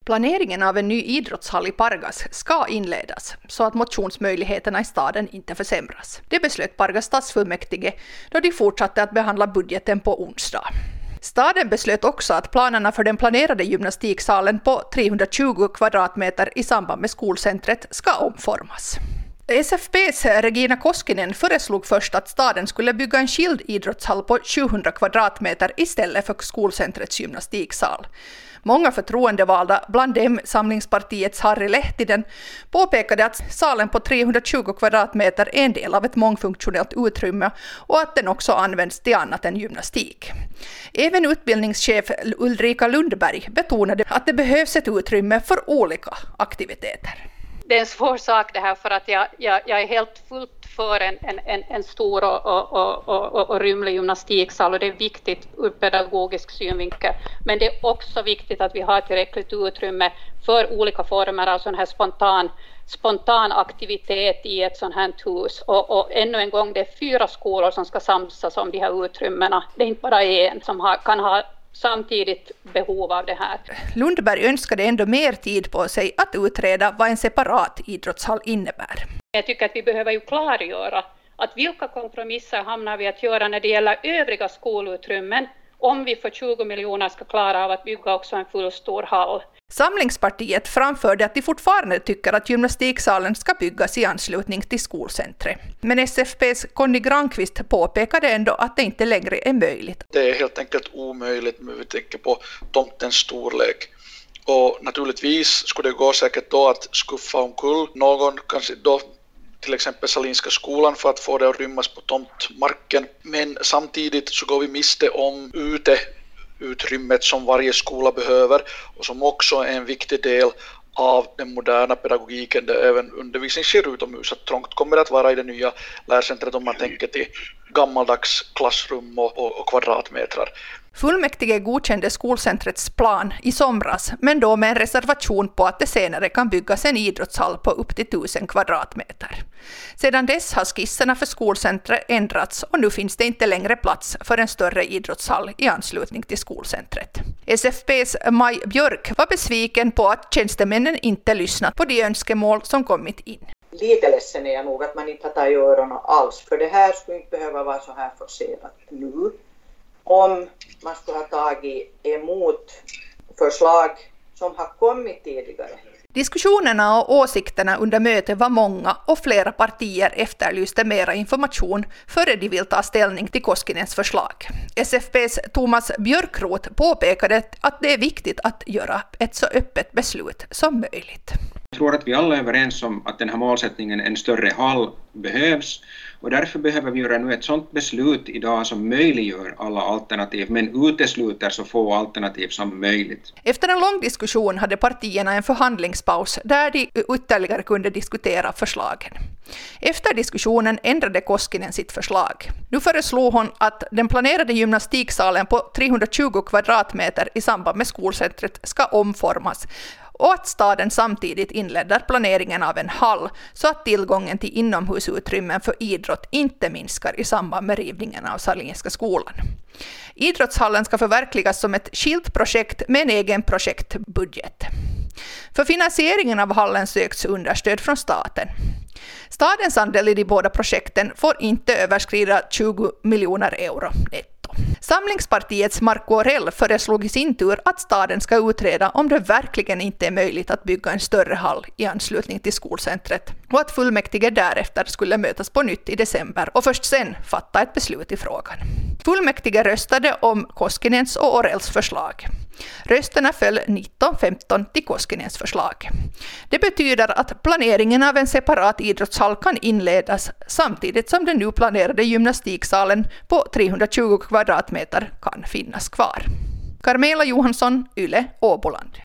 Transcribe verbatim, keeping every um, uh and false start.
Planeringen av en ny idrottshall i Pargas ska inledas så att motionsmöjligheterna i staden inte försämras. Det beslöt Pargas stadsfullmäktige då de fortsatte att behandla budgeten på onsdag. Staden beslöt också att planerna för den planerade gymnastiksalen på trehundratjugo kvadratmeter i samband med skolcentret ska omformas. S F P:s Regina Koskinen föreslog först att staden skulle bygga en skild idrottshall på sjuhundra kvadratmeter istället för skolcentrets gymnastiksal. Många förtroendevalda, bland dem Samlingspartiets Harry Lehtinen, påpekade att salen på trehundratjugo kvadratmeter är en del av ett mångfunktionellt utrymme och att den också används till annat än gymnastik. Även utbildningschef Ulrika Lundberg betonade att det behövs ett utrymme för olika aktiviteter. Det är en svår sak det här, för att jag, jag, jag är helt fullt för en, en, en stor och, och, och, och, och rymlig gymnastiksal, och det är viktigt ur pedagogisk synvinkel. Men det är också viktigt att vi har tillräckligt utrymme för olika former av sån här spontan, spontan aktivitet i ett sånt här hus. Och, och ännu en gång, det är fyra skolor som ska samsas om de här utrymmena. Det är inte bara en som har, kan ha samtidigt behov av det här. Lundberg önskade ändå mer tid på sig att utreda vad en separat idrottshall innebär. Jag tycker att vi behöver ju klargöra att vilka kompromisser hamnar vi att göra när det gäller övriga skolutrymmen om vi för tjugo miljoner ska klara av att bygga också en fullstor hall. Samlingspartiet framförde att de fortfarande tycker att gymnastiksalen ska byggas i anslutning till skolcentret. Men S F P:s Conny Granqvist påpekade ändå att det inte längre är möjligt. Det är helt enkelt omöjligt när vi tänker på tomtens storlek. Och naturligtvis skulle det gå säkert då att skuffa omkull någon, kanske då till exempel Salinska skolan, för att få det att rymmas på tomtmarken. Men samtidigt så går vi miste om ute utrymmet som varje skola behöver och som också är en viktig del av den moderna pedagogiken där även undervisning sker utomhus. Att trångt kommer att vara i det nya lärcentret om man tänker till gammaldags klassrum och, och, och kvadratmetrar. Fullmäktige godkände skolcentrets plan i somras, men då med en reservation på att det senare kan byggas en idrottshall på upp till tusen kvadratmeter. Sedan dess har skisserna för skolcentret ändrats och nu finns det inte längre plats för en större idrottshall i anslutning till skolcentret. S F P:s Maj Björk var besviken på att tjänstemännen inte lyssnat på de önskemål som kommit in. Lite ledsen är jag nog att man inte har tagit öronen alls, för det här skulle inte behöva vara så här forcerat nu. Om man skulle ha tagit emot förslag som har kommit tidigare. Diskussionerna och åsikterna under mötet var många och flera partier efterlyste mera information före de vill ta ställning till Koskinens förslag. S F P:s Thomas Björkroth påpekade att det är viktigt att göra ett så öppet beslut som möjligt. Jag tror att vi alla är överens om att den här målsättningen, en större hall, behövs. Och därför behöver vi göra nu ett sådant beslut idag som möjliggör alla alternativ, men utesluter så få alternativ som möjligt. Efter en lång diskussion hade partierna en förhandlingspaus där de ytterligare kunde diskutera förslagen. Efter diskussionen ändrade Koskinen sitt förslag. Nu föreslog hon att den planerade gymnastiksalen på trehundratjugo kvadratmeter i samband med skolcentret ska omformas och att staden samtidigt inleder planeringen av en hall så att tillgången till inomhusutrymmen för idrott inte minskar i samband med rivningen av Salinska skolan. Idrottshallen ska förverkligas som ett skilt projekt med en egen projektbudget. För finansieringen av hallen söks understöd från staten. Stadens andel i de båda projekten får inte överskrida tjugo miljoner euro netto. Samlingspartiets Marco Orell föreslog i sin tur att staden ska utreda om det verkligen inte är möjligt att bygga en större hall i anslutning till skolcentret och att fullmäktige därefter skulle mötas på nytt i december och först sen fatta ett beslut i frågan. Fullmäktige röstade om Koskinens och Orells förslag. Rösterna föll nitton femton till Koskinens förslag. Det betyder att planeringen av en separat idrottshall kan inledas samtidigt som den nu planerade gymnastiksalen på trehundratjugo kvadratmeter kan finnas kvar. Carmela Johansson, Yle, Åboland.